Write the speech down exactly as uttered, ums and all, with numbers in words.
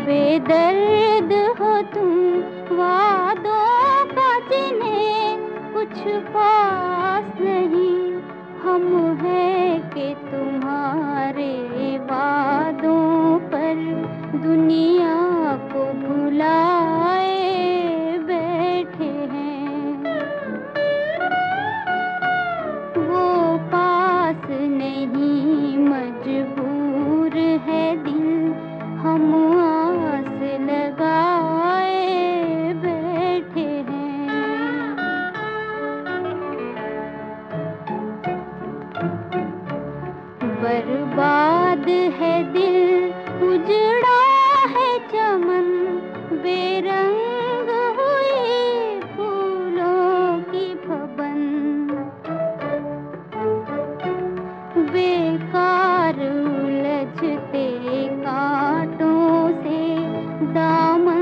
बेदर्द हो तुम वादों का जिन्हें कुछ पास नहीं, हम हैं कि तुम्हारे वादों पर दुनिया को भुलाए बैठे हैं। वो पास नहीं मजबूर है दिल, हम आस लगाए बैठे हैं। बर्बाद है दिल, उजड़ा है चमन, बेरंग हुई फूलों की भवन। बेकार उलझते कांटों से दामन